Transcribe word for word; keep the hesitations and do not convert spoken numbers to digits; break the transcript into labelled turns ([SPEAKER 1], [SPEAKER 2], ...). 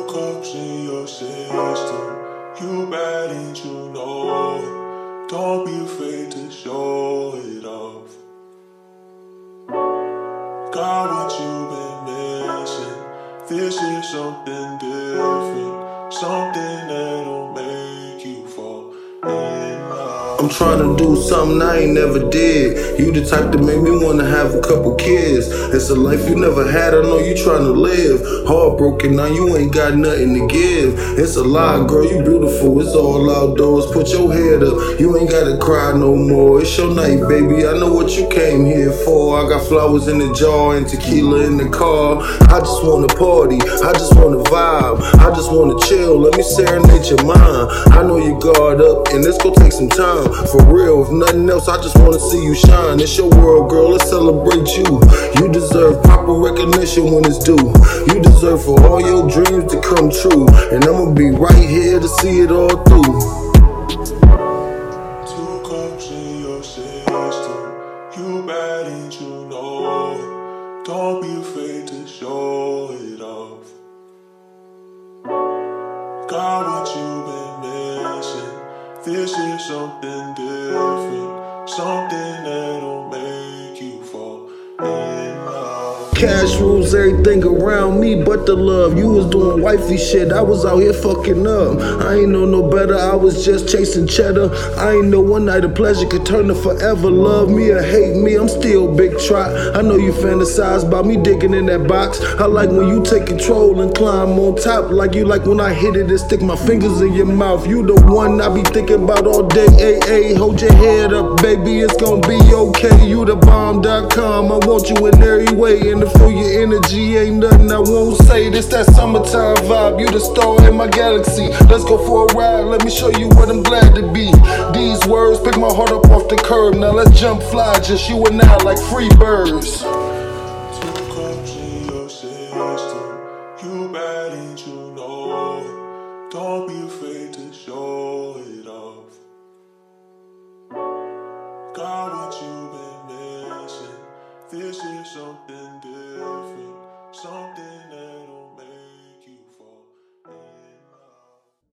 [SPEAKER 1] cups in your system. You bad and you know it. Don't be afraid to show it off. Got what you've been missing. This is something different. Something that'll make you fall in love.
[SPEAKER 2] I'm trying to do something I ain't never did. You the type that make me wanna have a couple kids. It's a life you never had, I know you trying to live. Heartbroken, now you ain't got nothing to give. It's a lie, girl, you beautiful, it's all outdoors. Put your head up, you ain't gotta cry no more. It's your night, baby, I know what you came here for. I got flowers in the jar and tequila in the car. I just wanna party, I just wanna vibe. I just wanna chill, let me serenade your mind. I know you guard up, and it's gonna take some time. For real, if nothing else, I just wanna see you shine. It's your world, girl, let's celebrate you. You deserve proper recognition when it's due. You deserve for all your dreams to come true. And I'ma be right here to see it all through.
[SPEAKER 1] Two cups in your system. You bad and you know it. Don't be afraid to show it off. Got what you've been missing. This is something different, something that'll make you fall in love.
[SPEAKER 2] Cash rules everything around me but the love. You was doing wifey shit, I was out here fucking up. I ain't know no better, I was just chasing cheddar. I ain't know one night of pleasure could turn to forever. Love me or hate me, I'm still Big Trot. I know you fantasize about me digging in that box. I like when you take control and climb on top. Like you like when I hit it and stick my fingers in your mouth. You the one I be thinking about all day. Ay, ay, hold your head up, baby, it's gonna be okay. You the bomb dot com, I want you in every way. And for your energy, ain't nothing I won't say. This that summertime vibe, you the star in my galaxy. Let's go for a ride, let me show you what I'm glad to be. These words pick my heart up off the curb. Now let's jump fly, just you and I like free birds.
[SPEAKER 1] Two cups in your system. You bad and you know it. Don't be afraid to show it off. Got what you've been missing. This is something different, something